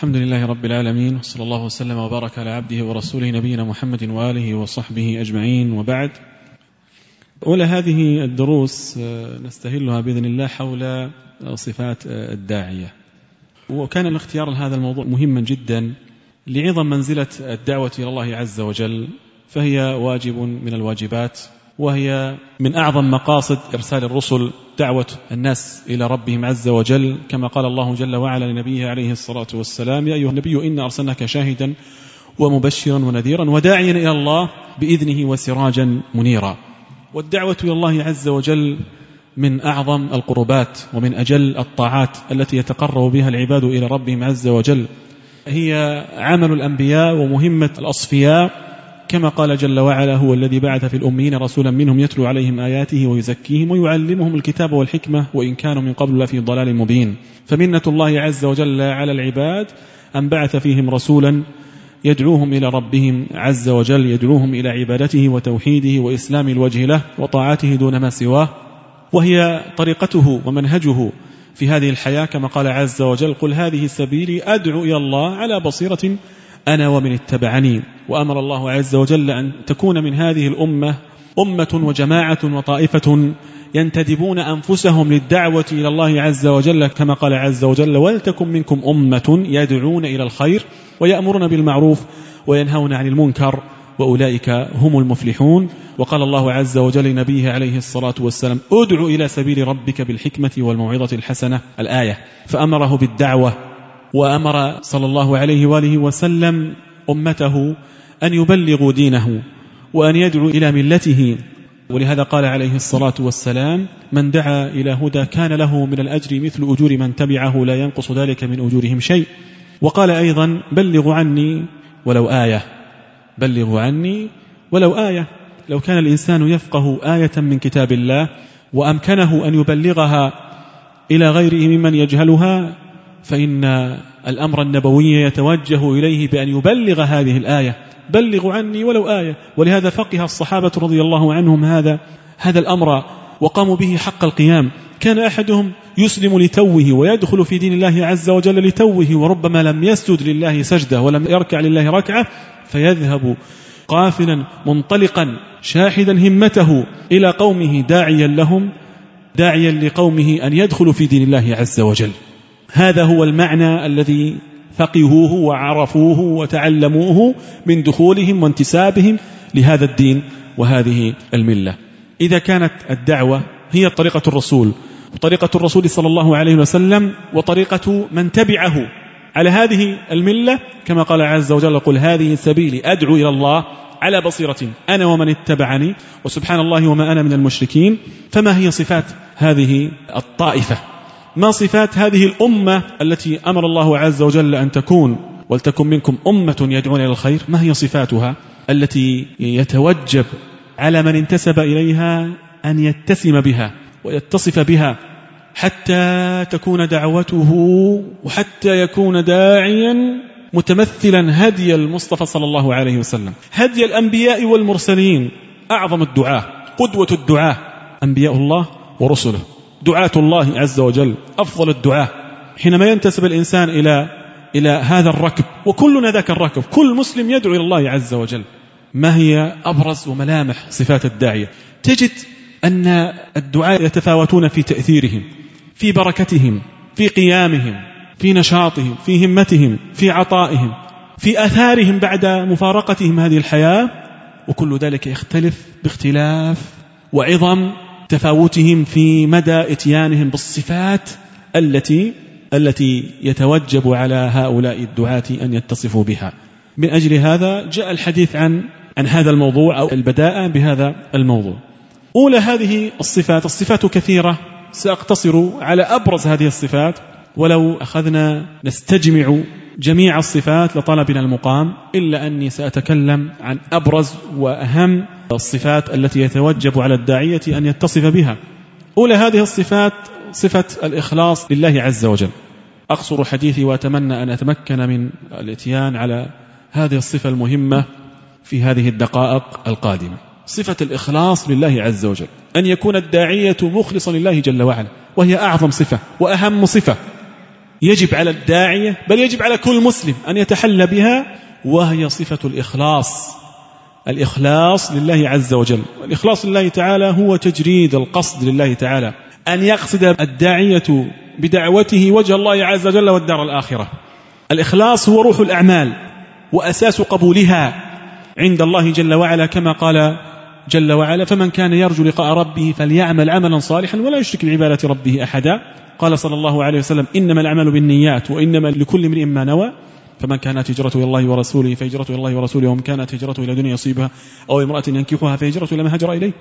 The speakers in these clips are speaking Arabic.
الحمد لله رب العالمين، وصلى الله وسلم وبارك على عبده ورسوله نبينا محمد وآله وصحبه أجمعين، وبعد. أولى هذه الدروس نستهلها بإذن الله حول صفات الداعية، وكان الاختيار لهذا الموضوع مهما جدا لعظم منزلة الدعوة إلى الله عز وجل، فهي واجب من الواجبات، وهي من أعظم مقاصد إرسال الرسل، دعوة الناس إلى ربهم عز وجل، كما قال الله جل وعلا لنبيه عليه الصلاة والسلام: يا أيها النبي إنا أرسلناك شاهدا ومبشرا ونذيرا وداعيا إلى الله بإذنه وسراجا منيرا. والدعوة إلى الله عز وجل من أعظم القربات ومن أجل الطاعات التي يتقرب بها العباد إلى ربهم عز وجل، هي عمل الأنبياء ومهمة الأصفياء، كما قال جل وعلا: هو الذي بعث في الأميين رسولا منهم يتلو عليهم آياته ويزكيهم ويعلمهم الكتاب والحكمة وإن كانوا من قبل لفي ضلال مبين. فمنة الله عز وجل على العباد أن بعث فيهم رسولا يدعوهم إلى ربهم عز وجل، يدعوهم إلى عبادته وتوحيده وإسلام الوجه له وطاعته دون ما سواه، وهي طريقته ومنهجه في هذه الحياة، كما قال عز وجل: قل هذه سبيلي أدعو إلى الله على بصيرة أنا ومن اتبعني. وأمر الله عز وجل أن تكون من هذه الأمة أمة وجماعة وطائفة ينتدبون أنفسهم للدعوة إلى الله عز وجل، كما قال عز وجل: ولتكن منكم أمة يدعون إلى الخير ويأمرون بالمعروف وينهون عن المنكر وأولئك هم المفلحون. وقال الله عز وجل لنبيه عليه الصلاة والسلام: ادع إلى سبيل ربك بالحكمة والموعظة الحسنة، الآية. فأمره بالدعوة، وأمر صلى الله عليه وآله وسلم أمته أن يبلغوا دينه وأن يدعوا إلى ملته. ولهذا قال عليه الصلاة والسلام: من دعا إلى هدى كان له من الأجر مثل أجور من تبعه لا ينقص ذلك من أجورهم شيء. وقال أيضا: بلغوا عني ولو آية، بلغوا عني ولو آية. لو كان الإنسان يفقه آية من كتاب الله وأمكنه أن يبلغها إلى غيره ممن يجهلها، فإن الأمر النبوي يتوجه إليه بأن يبلغ هذه الآية: بلغوا عني ولو آية. ولهذا فقه الصحابة رضي الله عنهم هذا الأمر وقاموا به حق القيام. كان أحدهم يسلم لتوه ويدخل في دين الله عز وجل لتوه، وربما لم يسجد لله سجدة ولم يركع لله ركعة، فيذهب قافلا منطلقا شاحدا همته إلى قومه داعيا لهم، داعيا لقومه أن يدخلوا في دين الله عز وجل. هذا هو المعنى الذي فقهوه وعرفوه وتعلموه من دخولهم وانتسابهم لهذا الدين وهذه الملة. إذا كانت الدعوة هي طريقة الرسول وطريقة الرسول صلى الله عليه وسلم وطريقة من تبعه على هذه الملة، كما قال عز وجل: قل هذه سبيلي أدعو إلى الله على بصيرة أنا ومن اتبعني وسبحان الله وما أنا من المشركين. فما هي صفات هذه الطائفة؟ ما صفات هذه الأمة التي أمر الله عز وجل أن تكون ولتكن منكم أمة يدعون إلى الخير؟ ما هي صفاتها التي يتوجب على من انتسب إليها أن يتسم بها ويتصف بها حتى تكون دعوته وحتى يكون داعيا متمثلا هدي المصطفى صلى الله عليه وسلم، هدي الأنبياء والمرسلين، أعظم الدعاة، قدوة الدعاة أنبياء الله ورسله، دعاة الله عز وجل، أفضل الدعاة. حينما ينتسب الإنسان إلى هذا الركب، وكلنا ذاك الركب، كل مسلم يدعو إلى الله عز وجل. ما هي أبرز وملامح صفات الداعية؟ تجد أن الدعاء يتفاوتون في تأثيرهم، في بركتهم، في قيامهم، في نشاطهم، في همتهم، في عطائهم، في أثارهم بعد مفارقتهم هذه الحياة، وكل ذلك يختلف باختلاف وعظم تفاوتهم في مدى اتيانهم بالصفات التي يتوجب على هؤلاء الدعاة أن يتصفوا بها. من أجل هذا جاء الحديث عن هذا الموضوع أو البداءة بهذا الموضوع. أولى هذه الصفات كثيرة، سأقتصر على أبرز هذه الصفات، ولو أخذنا نستجمع جميع الصفات لطلبنا المقام، إلا أني سأتكلم عن أبرز وأهم الصفات التي يتوجب على الداعية أن يتصف بها. أولى هذه الصفات صفة الإخلاص لله عز وجل. أقصر حديثي وأتمنى أن أتمكن من الاتيان على هذه الصفة المهمة في هذه الدقائق القادمة. صفة الإخلاص لله عز وجل، أن يكون الداعية مخلصا لله جل وعلا، وهي أعظم صفة وأهم صفة يجب على الداعية بل يجب على كل مسلم أن يتحلى بها، وهي صفة الإخلاص. الإخلاص لله عز وجل. الإخلاص لله تعالى هو تجريد القصد لله تعالى، أن يقصد الداعية بدعوته وجه الله عز وجل والدار الآخرة. الإخلاص هو روح الأعمال وأساس قبولها عند الله جل وعلا، كما قال جل وعلا: فمن كان يرجو لقاء ربه فليعمل عملا صالحا ولا يشرك بعبادة ربه أحدا. قال صلى الله عليه وسلم: إنما الأعمال بالنيات وإنما لكل امرئ ما نوى، فمن كانت هجرته إلى الله ورسوله فهجرته إلى الله ورسوله، ومن كانت هجرته إلى دنيا يصيبها أو امرأة ينكحها فهجرته إلى ما هاجر إليه.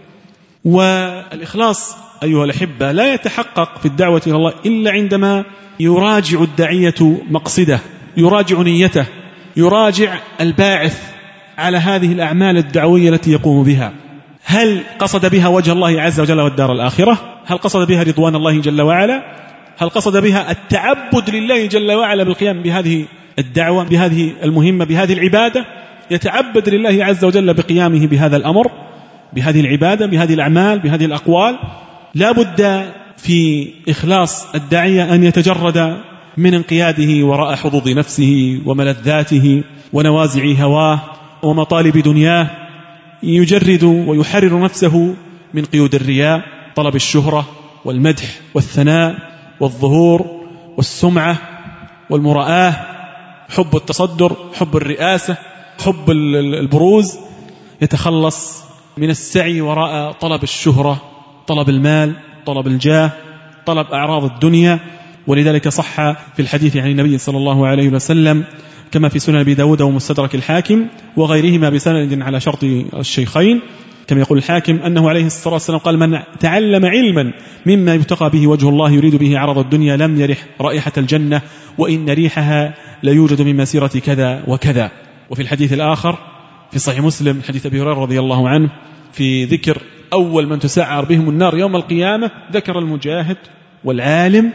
والإخلاص أيها الأحبة لا يتحقق في الدعوة إلى الله إلا عندما يراجع الداعية مقصده، يراجع نيته، يراجع الباعث على هذه الأعمال الدعوية التي يقوم بها. هل قصد بها وجه الله عز وجل والدار الآخرة؟ هل قصد بها رضوان الله جل وعلا؟ هل قصد بها التعبد لله جل وعلا بالقيام بهذه الدعوة، بهذه المهمة، بهذه العبادة؟ يتعبد لله عز وجل بقيامه بهذا الأمر، بهذه العبادة، بهذه الأعمال، بهذه الأقوال. لا بد في إخلاص الداعية أن يتجرد من انقياده وراء حظوظ نفسه وملذاته ونوازع هواه ومطالب دنياه، يجرد ويحرر نفسه من قيود الرياء، طلب الشهرة والمدح والثناء والظهور والسمعة والمرآة، حب التصدر، حب الرئاسة، حب البروز. يتخلص من السعي وراء طلب الشهرة، طلب المال، طلب الجاه، طلب أعراض الدنيا. ولذلك صح في الحديث عن النبي صلى الله عليه وسلم كما في سنن أبي داود ومستدرك الحاكم وغيرهما بسند على شرط الشيخين، كما يقول الحاكم أنه عليه الصلاة والسلام قال: من تعلم علما مما يبتغى به وجه الله يريد به عرض الدنيا لم يرح رائحة الجنة وإن ريحها ليوجد من مسيرة كذا وكذا. وفي الحديث الآخر في صحيح مسلم حديث أبي هريرة رضي الله عنه في ذكر أول من تسعر بهم النار يوم القيامة، ذكر المجاهد والعالم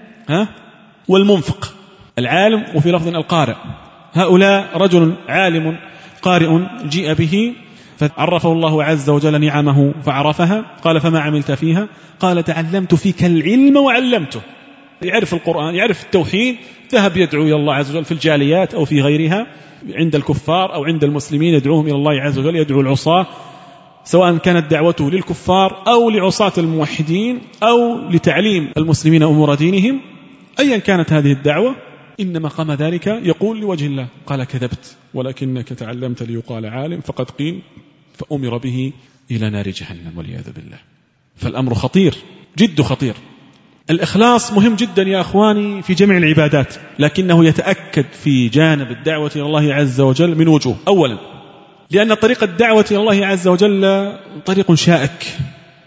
والمنفق. العالم وفي لفظ القارئ. هؤلاء رجل عالم قارئ جيء به فعرفه الله عز وجل نعمه فعرفها، قال: فما عملت فيها؟ قال: تعلمت فيك العلم وعلمته. يعرف القرآن، يعرف التوحيد، ذهب يدعو إلى الله عز وجل في الجاليات أو في غيرها عند الكفار أو عند المسلمين، يدعوهم إلى الله عز وجل، يدعو العصاة، سواء كانت دعوته للكفار أو لعصاة الموحدين أو لتعليم المسلمين أمور دينهم، أيا كانت هذه الدعوة، إنما قام ذلك يقول لوجه الله. قال: كذبت ولكنك تعلمت ليقال عالم، فقد قيل فأمر به إلى نار جهنم والعياذ بالله. فالأمر خطير، جد خطير. الإخلاص مهم جدا يا أخواني في جميع العبادات، لكنه يتأكد في جانب الدعوة إلى الله عز وجل من وجوه. أولا، لأن طريق الدعوة إلى الله عز وجل طريق شائك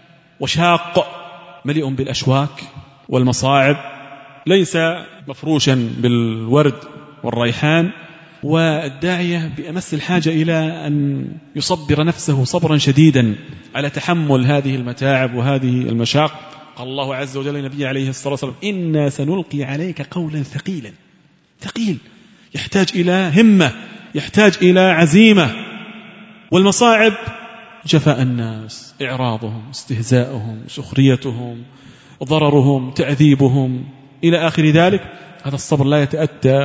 وشاق، مليء بالأشواك والمصاعب، ليس مفروشا بالورد والريحان. والداعية بأمس الحاجة إلى أن يصبر نفسه صبرا شديدا على تحمل هذه المتاعب وهذه المشاق. قال الله عز وجل للنبي عليه الصلاة والسلام: إنا سنلقي عليك قولا ثقيلا. ثقيل، يحتاج إلى همة، يحتاج إلى عزيمة. والمصاعب جفاء الناس، إعراضهم، استهزاؤهم، سخريتهم، ضررهم، تعذيبهم إلى آخر ذلك. هذا الصبر لا يتأتى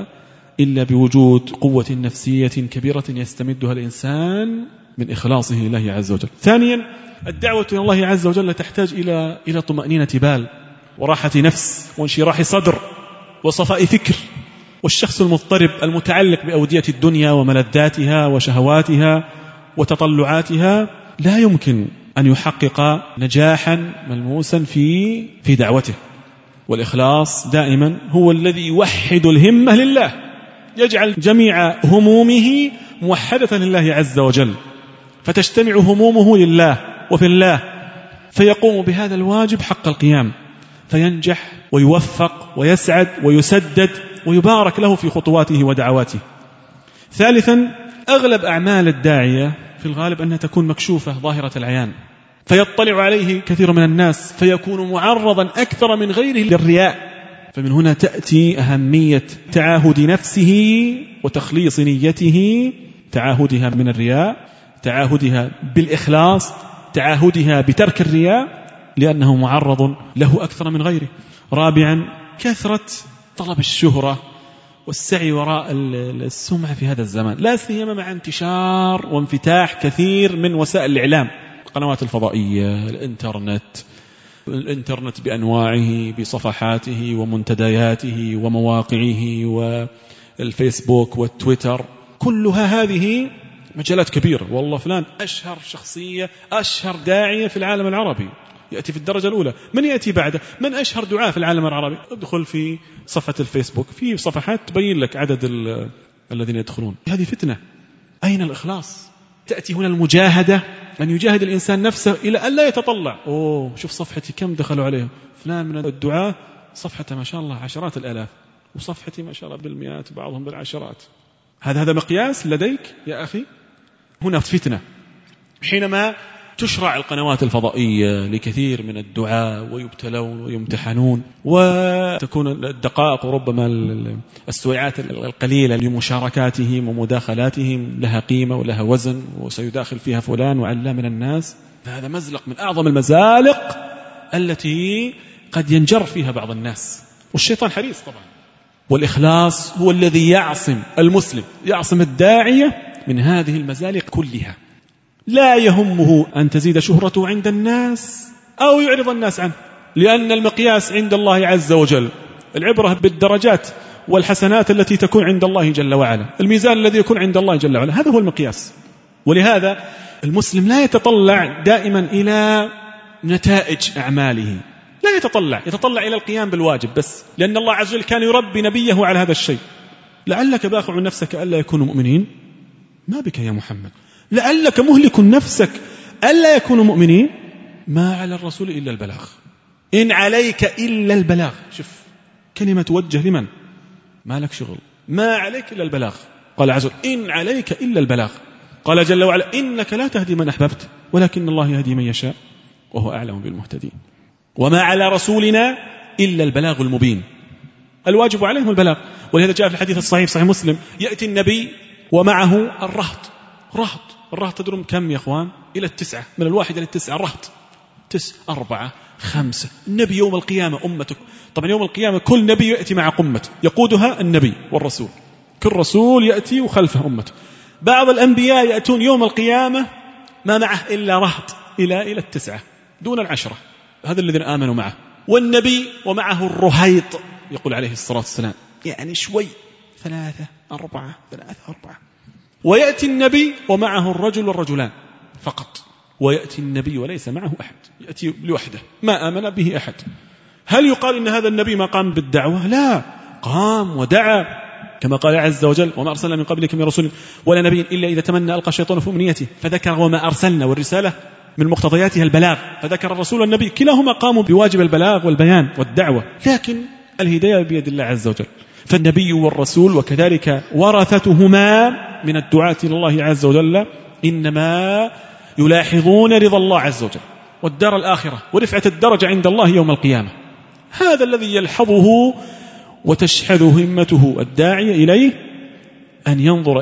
إلا بوجود قوة نفسية كبيرة يستمدها الإنسان من إخلاصه لله عز وجل. ثانيا، الدعوة إلى الله عز وجل تحتاج إلى طمأنينة بال وراحة نفس وانشراح صدر وصفاء فكر. والشخص المضطرب المتعلق بأودية الدنيا وملذاتها وشهواتها وتطلعاتها لا يمكن أن يحقق نجاحا ملموسا في دعوته. والإخلاص دائما هو الذي يوحد الهمة لله، يجعل جميع همومه موحدة لله عز وجل، فتجتمع همومه لله وفي الله، فيقوم بهذا الواجب حق القيام، فينجح ويوفق ويسعد ويسدد ويبارك له في خطواته ودعواته. ثالثا، أغلب أعمال الداعية في الغالب أنها تكون مكشوفة ظاهرة العيان، فيطلع عليه كثير من الناس، فيكون معرضا أكثر من غيره للرياء. فمن هنا تأتي أهمية تعاهد نفسه وتخليص نيته، تعاهدها من الرياء، تعاهدها بالإخلاص، تعاهدها بترك الرياء، لأنه معرض له أكثر من غيره. رابعا، كثرة طلب الشهرة والسعي وراء السمعة في هذا الزمان، لا سيما مع انتشار وانفتاح كثير من وسائل الإعلام، القنوات الفضائية، الإنترنت بأنواعه بصفحاته ومنتدياته ومواقعه والفيسبوك والتويتر، كلها هذه مجالات كبيرة. والله فلان أشهر شخصية، أشهر داعية في العالم العربي، يأتي في الدرجة الأولى. من يأتي بعده؟ من أشهر دعاة في العالم العربي؟ ادخل في صفحة الفيسبوك، في صفحات تبين لك عدد الذين يدخلون. هذه فتنة. أين الإخلاص؟ تأتي هنا المجاهدة، أن يجاهد الإنسان نفسه إلى أن لا يتطلع شوف صفحتي كم دخلوا عليها، فلان من الدعاة صفحته ما شاء الله عشرات الآلاف، وصفحتي ما شاء الله بالمئات، بعضهم بالعشرات. هذا مقياس لديك يا أخي؟ هنا فتنة. حينما تشرع القنوات الفضائية لكثير من الدعاة ويبتلون ويمتحنون، وتكون الدقائق وربما السويعات القليلة لمشاركاتهم ومداخلاتهم لها قيمة ولها وزن، وسيداخل فيها فلان وعلى من الناس. هذا مزلق من أعظم المزالق التي قد ينجر فيها بعض الناس، والشيطان حريص طبعا. والإخلاص هو الذي يعصم المسلم، يعصم الداعية من هذه المزالق كلها. لا يهمه أن تزيد شهرته عند الناس أو يعرض الناس عنه، لأن المقياس عند الله عز وجل العبرة بالدرجات والحسنات التي تكون عند الله جل وعلا، الميزان الذي يكون عند الله جل وعلا، هذا هو المقياس. ولهذا المسلم لا يتطلع دائما إلى نتائج أعماله، لا يتطلع إلى القيام بالواجب بس، لأن الله عز وجل كان يربي نبيه على هذا الشيء. لعلك باخع نفسك ألا يكونوا مؤمنين، ما بك يا محمد، لعلك مهلك نفسك ألا يكونوا مؤمنين، ما على الرسول إلا البلاغ، إن عليك إلا البلاغ. شوف كلمة توجه لمن؟ ما لك شغل، ما عليك إلا البلاغ. قال عز وجل إن عليك إلا البلاغ. قال جل وعلا إنك لا تهدي من أحببت ولكن الله يهدي من يشاء وهو أعلم بالمهتدين. وما على رسولنا إلا البلاغ المبين، الواجب عليهم البلاغ. ولهذا جاء في الحديث الصحيح صحيح مسلم، يأتي النبي ومعه الرهط تدرون كم يا أخوان؟ إلى 9، من 1 إلى 9 الرهط، 9 4 5. النبي يوم القيامة أمتك، طبعا يوم القيامة كل نبي يأتي مع قمته يقودها النبي والرسول، كل رسول يأتي وخلفه أمته. بعض الأنبياء يأتون يوم القيامة ما معه إلا رهط إلى 9 دون 10، هذا الذين آمنوا معه. والنبي ومعه الرهيط، يقول عليه الصلاة والسلام يعني شوي 3 4. ويأتي النبي ومعه الرجل والرجلان فقط، ويأتي النبي وليس معه أحد، يأتي لوحده ما آمن به أحد. هل يقال إن هذا النبي ما قام بالدعوة؟ لا، قام ودعا، كما قال عز وجل وما أرسلنا من قبلك من رسول ولا نبي إلا إذا تمنى ألقى الشيطان في أمنيته، فذكر وما أرسلنا، والرسالة من مقتضياتها البلاغ، فذكر الرسول والنبي، كلاهما قاموا بواجب البلاغ والبيان والدعوة، لكن الهداية بيد الله عز وجل. فالنبي والرسول وكذلك ورثتهما من الدعاة إلى الله عز وجل إنما يلاحظون رضا الله عز وجل والدار الآخرة ورفعة الدرجة عند الله يوم القيامة. هذا الذي يلحظه وتشحذ همته الداعية إليه، أن ينظر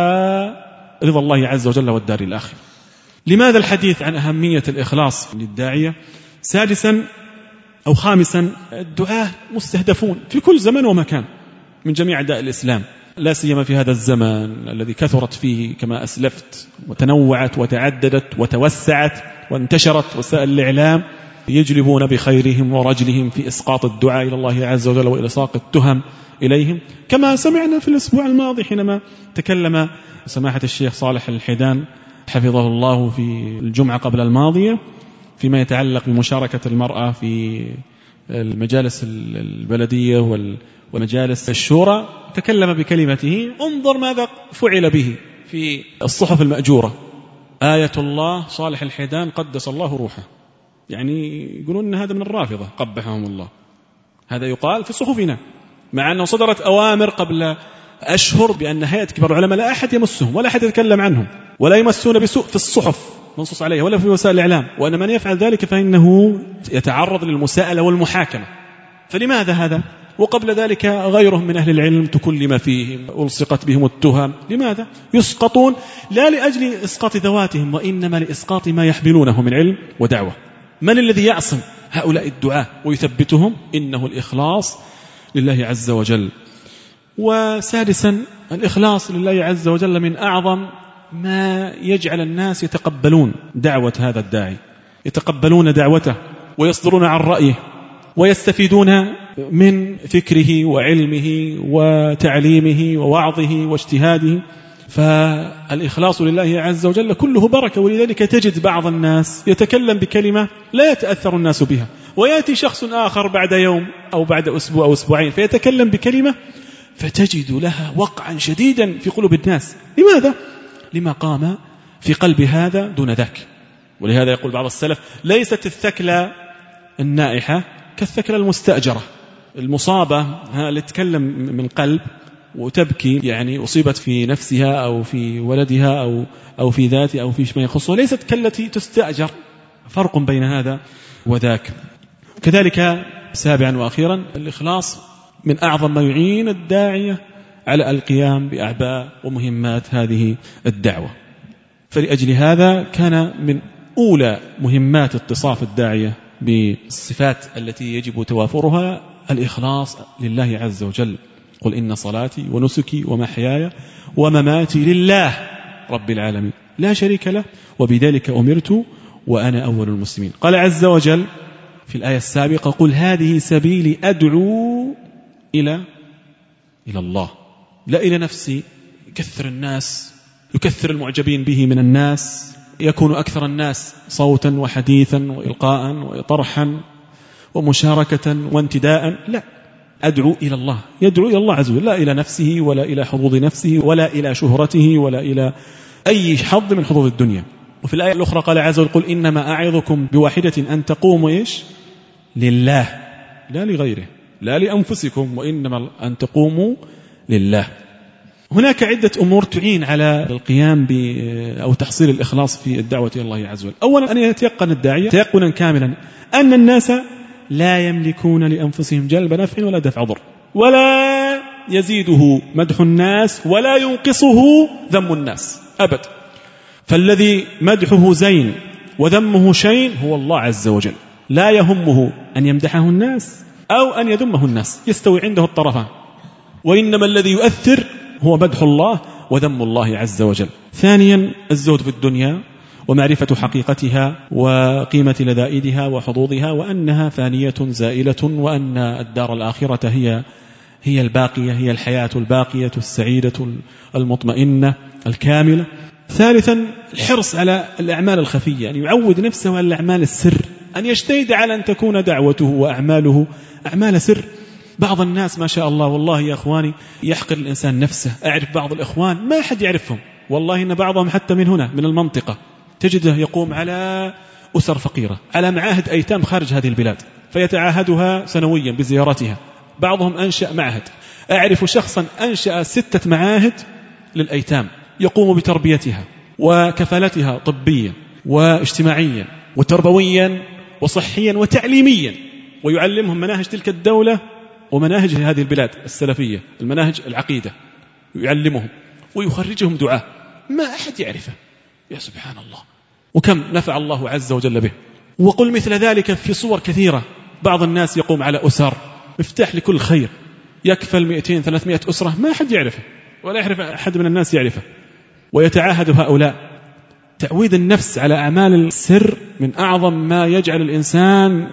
إلى رضا الله عز وجل والدار الآخرة. لماذا الحديث عن أهمية الإخلاص للداعية؟ سادسا أو خامسا، الدعاة مستهدفون في كل زمن ومكان من جميع أعداء الإسلام، لا سيما في هذا الزمن الذي كثرت فيه كما أسلفت وتنوعت وتعددت وتوسعت وانتشرت وسائل الإعلام، يجلبون بخيرهم ورجلهم في إسقاط الدعاء إلى الله عز وجل وإلصاق التهم إليهم، كما سمعنا في الأسبوع الماضي حينما تكلم سماحة الشيخ صالح الحيدان حفظه الله في الجمعة قبل الماضية فيما يتعلق بمشاركة المرأة في المجالس البلدية ومجالس الشورى. تكلم بكلمته انظر ماذا فعل به في الصحف المأجورة. آية الله صالح الحيدان قدس الله روحه، يعني يقولون أن هذا من الرافضة قبحهم الله، هذا يقال في صحفنا، مع أنه صدرت أوامر قبل أشهر بأن هيئة كبار العلماء لا أحد يمسهم ولا أحد يتكلم عنهم ولا يمسون بسوء في الصحف منصوص عليها ولا في وسائل الإعلام، وأن من يفعل ذلك فإنه يتعرض للمساءلة والمحاكمة. فلماذا هذا؟ وقبل ذلك غيرهم من أهل العلم تكلم فيهم ألصقت بهم التهم. لماذا؟ يسقطون لا لأجل إسقاط ذواتهم وإنما لإسقاط ما يحملونه من علم ودعوة. من الذي يعصم هؤلاء الدعاة ويثبتهم؟ إنه الإخلاص لله عز وجل. وسادسا الإخلاص لله عز وجل من أعظم ما يجعل الناس يتقبلون دعوة هذا الداعي، يتقبلون دعوته ويصدرون عن رأيه ويستفيدون من فكره وعلمه وتعليمه ووعظه واجتهاده. فالإخلاص لله عز وجل كله بركة. ولذلك تجد بعض الناس يتكلم بكلمة لا يتأثر الناس بها، ويأتي شخص آخر بعد يوم أو بعد أسبوع أو أسبوعين فيتكلم بكلمة فتجد لها وقعا شديدا في قلوب الناس. لماذا؟ لما قام في قلب هذا دون ذاك. ولهذا يقول بعض السلف: ليست الثكلى النائحة كالثكلى المستأجرة. المصابة اللي تتكلم من قلب وتبكي، يعني أصيبت في نفسها أو في ولدها أو في ذاتها أو في ما يخصها، ليست كالتي تستأجر. فرق بين هذا وذاك. كذلك سابعا وأخيرا الإخلاص من أعظم ما يعين الداعية على القيام بأعباء ومهمات هذه الدعوة. فلأجل هذا كان من أولى مهمات اتصاف الداعية بالصفات التي يجب توافرها الإخلاص لله عز وجل. قل إن صلاتي ونسكي ومحياي ومماتي لله رب العالمين لا شريك له وبذلك أمرت وأنا أول المسلمين. قال عز وجل في الآية السابقة: قل هذه سبيلي أدعو إلى الله، لا إلى نفسي. يكثر الناس، يكثر المعجبين به من الناس، يكون أكثر الناس صوتا وحديثا وإلقاء وطرحا ومشاركة وانتداء. لا، أدعو إلى الله، يدعو إلى الله عز وجل، لا إلى نفسه ولا إلى حظوظ نفسه ولا إلى شهرته ولا إلى أي حظ من حظوظ الدنيا. وفي الآية الأخرى قال عز وجل: قل إنما أعظكم بواحدة أن تقوموا لله لا لغيره، لا لأنفسكم، وإنما أن تقوموا لله. هناك عدة أمور تعين على القيام أو تحصيل الإخلاص في الدعوة إلى الله عز وجل. أولا أن يتيقن الداعية تيقنا كاملا أن الناس لا يملكون لأنفسهم جلب نفع ولا دفع ضر، ولا يزيده مدح الناس ولا ينقصه ذم الناس أبد. فالذي مدحه زين وذمه شين هو الله عز وجل، لا يهمه أن يمدحه الناس أو أن يذمه الناس، يستوي عنده الطرفان. وإنما الذي يؤثر هو مدح الله وذم الله عز وجل. ثانيا الزهد في الدنيا ومعرفة حقيقتها وقيمة لذائدها وحظوظها، وأنها فانية زائلة، وأن الدار الآخرة هي الباقية، هي الحياة الباقية السعيدة المطمئنة الكاملة. ثالثا الحرص على الأعمال الخفية، أن يعود نفسه على الأعمال السر، أن يجتهد على أن تكون دعوته وأعماله أعمال سر. بعض الناس ما شاء الله والله يا أخواني يحقر الإنسان نفسه. أعرف بعض الإخوان ما أحد يعرفهم والله، إن بعضهم حتى من هنا من المنطقة تجده يقوم على أسر فقيرة، على معاهد أيتام خارج هذه البلاد، فيتعاهدها سنويا بزيارتها. بعضهم أنشأ معهد. أعرف شخصا أنشأ 6 معاهد للأيتام يقوم بتربيتها وكفالتها طبيا واجتماعيا وتربويا وصحيا وتعليميا، ويعلمهم مناهج تلك الدولة ومناهج هذه البلاد السلفية، المناهج العقيدة، يعلمهم ويخرجهم دعاة ما أحد يعرفه. يا سبحان الله، وكم نفع الله عز وجل به. وقل مثل ذلك في صور كثيرة. بعض الناس يقوم على أسر، مفتاح لكل خير، يكفل 200-300 أسرة ما أحد يعرفه ولا يعرف أحد من الناس يعرفه، ويتعاهد هؤلاء. تعويد النفس على أعمال السر من أعظم ما يجعل الإنسان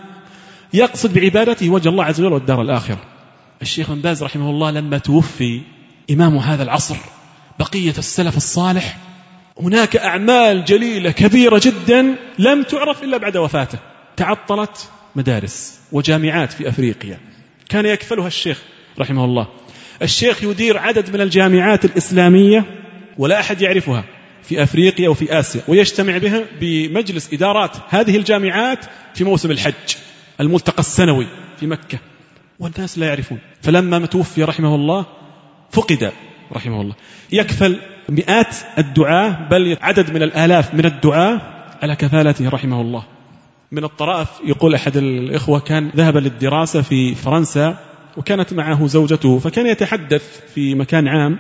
يقصد بعبادته وجه الله عز وجل والدار الآخرة. الشيخ بن باز رحمه الله لما توفي إمام هذا العصر بقية السلف الصالح، هناك أعمال جليلة كبيرة جدا لم تعرف إلا بعد وفاته. تعطلت مدارس وجامعات في أفريقيا كان يكفلها الشيخ رحمه الله. الشيخ يدير عدد من الجامعات الإسلامية ولا أحد يعرفها في أفريقيا وفي آسيا، ويجتمع بها بمجلس إدارات هذه الجامعات في موسم الحج، الملتقى السنوي في مكة، والناس لا يعرفون. فلما توفي رحمه الله فقد رحمه الله يكفل مئات الدعاة، بل عدد من الآلاف من الدعاة على كفالته رحمه الله. من الطرائف يقول أحد الإخوة كان ذهب للدراسة في فرنسا وكانت معه زوجته، فكان يتحدث في مكان عام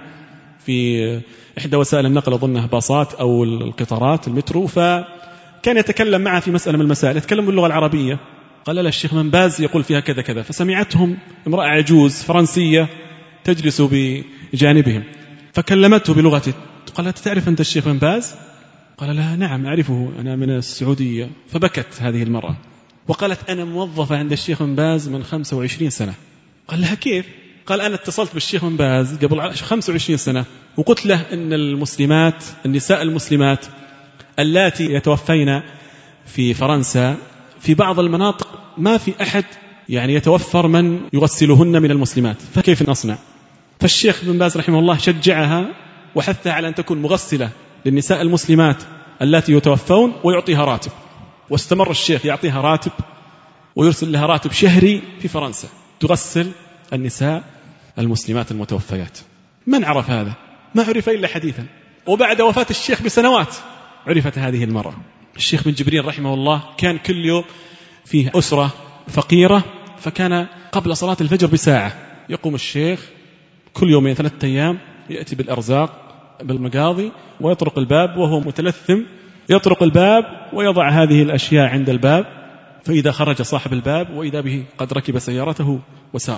في إحدى وسائل النقل، أظنها باصات أو القطارات المترو، فكان يتكلم معها في مسألة من المسائل، يتكلم باللغة العربية، قال لا الشيخ بن باز يقول فيها كذا كذا. فسمعتهم امرأة عجوز فرنسية تجلس بجانبهم فكلمته بلغته، قالت تعرف أنت الشيخ بن باز؟ قال لها نعم أعرفه، أنا من السعودية. فبكت هذه المرأة وقالت أنا موظفة عند الشيخ بن باز من 25 سنة. قال لها كيف؟ قال أنا اتصلت بالشيخ بن باز قبل 25 سنة وقلت له أن المسلمات النساء المسلمات اللاتي يتوفين في فرنسا في بعض المناطق ما في أحد يعني يتوفر من يغسلهن من المسلمات، فكيف نصنع؟ فالشيخ بن باز رحمه الله شجعها وحثها على أن تكون مغسلة للنساء المسلمات اللاتي يتوفون ويعطيها راتب. واستمر الشيخ يعطيها راتب ويرسل لها راتب شهري في فرنسا تغسل النساء المسلمات المتوفيات. من عرف هذا؟ ما عرف إلا حديثا، وبعد وفاة الشيخ بسنوات عرفت هذه المرأة. الشيخ بن جبرين رحمه الله كان كل يوم فيه أسرة فقيرة، فكان قبل صلاة الفجر بساعة يقوم الشيخ كل يومين 3 أيام يأتي بالأرزاق بالمقاضي ويطرق الباب وهو متلثم، يطرق الباب ويضع هذه الأشياء عند الباب، فإذا خرج صاحب الباب وإذا به قد ركب سيارته وسار.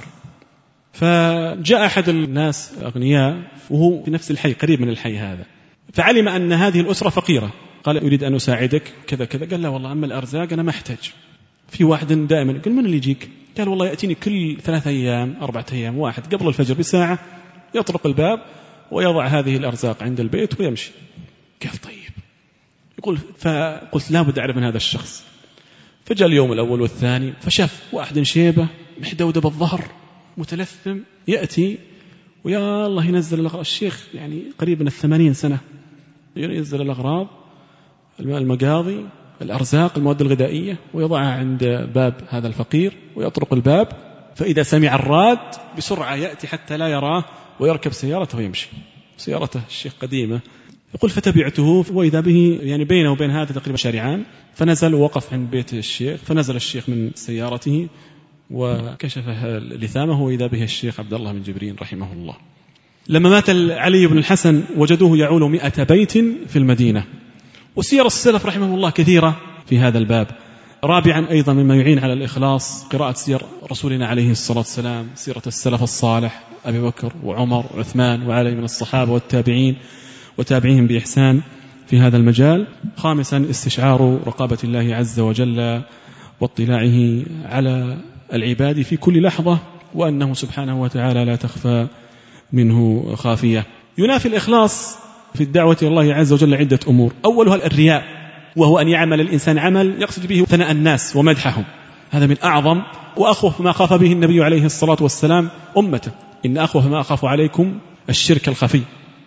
فجاء أحد الناس أغنياء وهو في نفس الحي قريب من الحي هذا، فعلم أن هذه الأسرة فقيرة، قال أريد أن أساعدك كذا كذا. قال لا والله أما الأرزاق أنا ما أحتاج. في واحد دائما قال من اللي يجيك؟ قال والله يأتيني كل 3 أيام 4 أيام واحد قبل الفجر بساعة يطرق الباب ويضع هذه الأرزاق عند البيت ويمشي. قال طيب. يقول فقلت لا بد أعرف من هذا الشخص. فجاء اليوم الأول والثاني فشاف واحد شيبة محدودة بالظهر متلثم يأتي ويا الله ينزل الأغراض. الشيخ يعني قريب من 80 سنة ينزل الأغراض المقاضي الأرزاق المواد الغذائية ويضعها عند باب هذا الفقير ويطرق الباب، فإذا سمع الراد بسرعة يأتي حتى لا يراه ويركب سيارته ويمشي. سيارته الشيخ قديمة. يقول فتبعته وإذا به يعني بينه وبين هذا تقريبا شارعان، فنزل ووقف عند بيت الشيخ، فنزل الشيخ من سيارته وكشف لثامه وإذا به الشيخ عبد الله بن جبرين رحمه الله. لما مات علي بن الحسن وجدوه يعول 100 بيت في المدينة. وسير السلف رحمه الله كثيرة في هذا الباب. رابعا أيضا مما يعين على الإخلاص قراءة سير رسولنا عليه الصلاة والسلام، سيرة السلف الصالح أبي بكر وعمر وعثمان وعلي من الصحابة والتابعين وتابعيهم بإحسان في هذا المجال. خامسا استشعار رقابة الله عز وجل واطلاعه على العباد في كل لحظة، وأنه سبحانه وتعالى لا تخفى منه خافية. ينافي الإخلاص في الدعوة إلى الله عز وجل عدة أمور. أولها الرياء، وهو أن يعمل الإنسان عمل يقصد به ثناء الناس ومدحهم. هذا من أعظم وأخوف ما خاف به النبي عليه الصلاة والسلام أمته، إن أخوف ما أخاف عليكم الشرك الخفي،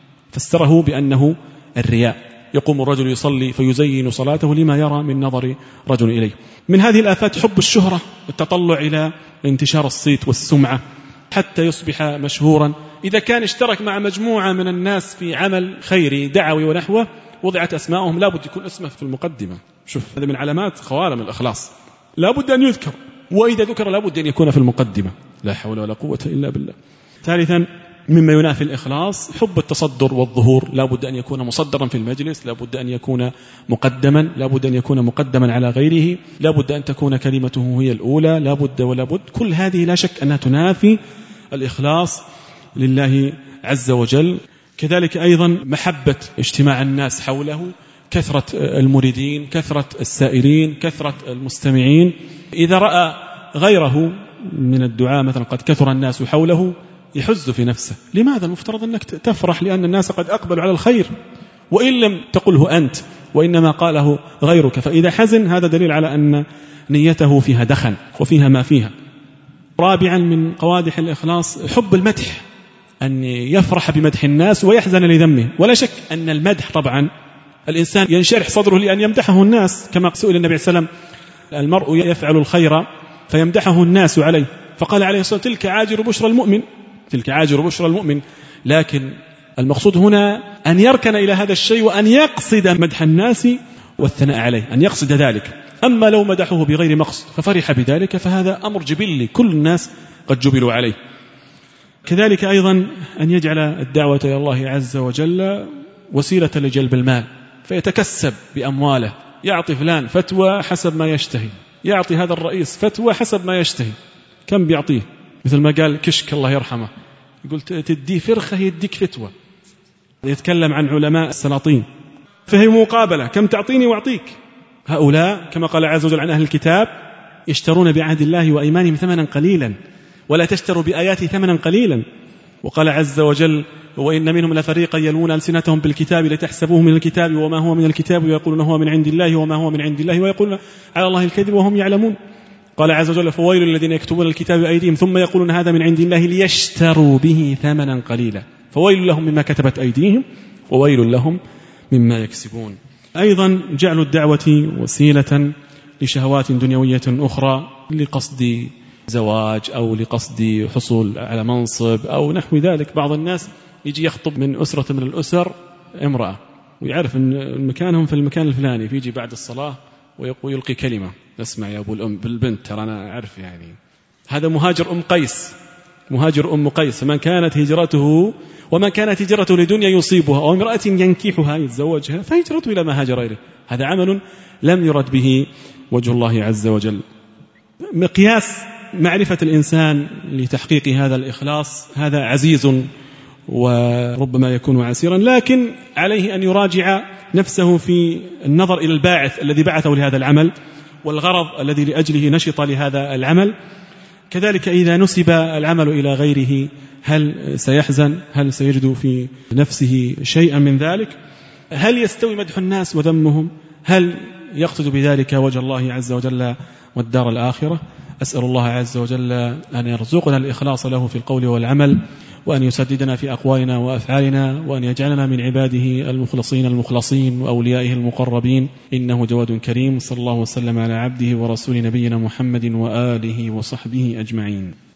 فسره بأنه الرياء. يقوم الرجل يصلي فيزين صلاته لما يرى من نظر رجل إليه. من هذه الآفات حب الشهرة والتطلع إلى انتشار الصيت والسمعة حتى يصبح مشهورا. إذا كان اشترك مع مجموعة من الناس في عمل خيري دعوي ونحوه وضعت أسماءهم لابد يكون اسمه في المقدمة. شوف هذا من علامات خوارم الإخلاص، لابد أن يذكر، وإذا ذكر لابد أن يكون في المقدمة. لا حول ولا قوة إلا بالله. ثالثا مما ينافي الإخلاص حب التصدر والظهور. لابد أن يكون مصدرا في المجلس، لابد أن يكون مقدما، لابد أن يكون مقدما على غيره، لابد أن تكون كلمته هي الأولى، لابد ولابد. كل هذه لا شك أنها تنافي الإخلاص لله عز وجل. كذلك أيضا محبة اجتماع الناس حوله، كثرة المريدين، كثرة السائرين، كثرة المستمعين. إذا رأى غيره من الدعاء مثلا قد كثر الناس حوله يحز في نفسه. لماذا؟ المفترض أنك تفرح لأن الناس قد أقبلوا على الخير، وإن لم تقله أنت وإنما قاله غيرك. فإذا حزن هذا دليل على أن نيته فيها دخن وفيها ما فيها. رابعا من قوادح الإخلاص حب المدح، أن يفرح بمدح الناس ويحزن لذمه. ولا شك أن المدح طبعا الإنسان ينشرح صدره لأن يمدحه الناس، كما سئل النبي صلى الله عليه وسلم المرء يفعل الخير فيمدحه الناس عليه، فقال عليه الصلاة والسلام تلك عاجل بشرى المؤمن، تلك عاجل بشرى المؤمن. لكن المقصود هنا أن يركن إلى هذا الشيء وأن يقصد مدح الناس والثناء عليه، أن يقصد ذلك. أما لو مدحه بغير مقصد ففرح بذلك فهذا أمر جبلي كل الناس قد جبلوا عليه. كذلك أيضا أن يجعل الدعوة إلى الله عز وجل وسيلة لجلب المال، فيتكسب بأمواله، يعطي فلان فتوى حسب ما يشتهي، يعطي هذا الرئيس فتوى حسب ما يشتهي. كم بيعطيه؟ مثل ما قال كشك الله يرحمه، يقول تدي فرخة يديك فتوى. يتكلم عن علماء السلاطين، فهي مقابلة، كم تعطيني وأعطيك. هؤلاء كما قال عز وجل عن أهل الكتاب يشترون بعهد الله وأيمانهم ثمنا قليلا ولا تشتروا بآياته ثمنا قليلا. وقال عز وجل وإن منهم لفريقا يلوون ألسنتهم بالكتاب لتحسبوه من الكتاب وما هو من الكتاب ويقولون هو من عند الله وما هو من عند الله ويقولون على الله الكذب وهم يعلمون. قال عز وجل فويل للذين يكتبون الكتاب بأيديهم ثم يقولون هذا من عند الله ليشتروا به ثمنا قليلا فويل لهم مما كتبت أيديهم وويل لهم مما يكسبون. أيضا جعل الدعوة وسيلة لشهوات دنيوية أخرى لقصد زواج أو لقصد حصول على منصب أو نحو ذلك. بعض الناس يجي يخطب من أسرة من الأسر امرأة ويعرف أن مكانهم في المكان الفلاني، فيجي بعد الصلاة ويلقي كلمة اسمع يا أبو الأم بالبنت ترى أنا أعرف يعني هذا مهاجر أم قيس، مهاجر أم قيس، فمن كانت هجرته ومن كانت هجرته لدنيا يصيبها أو امرأة ينكحها يتزوجها فهجرته إلى ما هاجر إليه. هذا عمل لم يرد به وجه الله عز وجل. مقياس معرفة الإنسان لتحقيق هذا الإخلاص هذا عزيز وربما يكون عسيرا، لكن عليه أن يراجع نفسه في النظر إلى الباعث الذي بعثه لهذا العمل والغرض الذي لأجله نشط لهذا العمل. كذلك إذا نسب العمل إلى غيره هل سيحزن؟ هل سيجد في نفسه شيئا من ذلك؟ هل يستوي مدح الناس وذمهم؟ هل يقصد بذلك وجه الله عز وجل والدار الآخرة؟ أسأل الله عز وجل أن يرزقنا الإخلاص له في القول والعمل، وأن يسددنا في أقوالنا وأفعالنا، وأن يجعلنا من عباده المخلصين وأوليائه المقربين، إنه جواد كريم. صلى الله وسلم على عبده ورسول نبينا محمد وآله وصحبه أجمعين.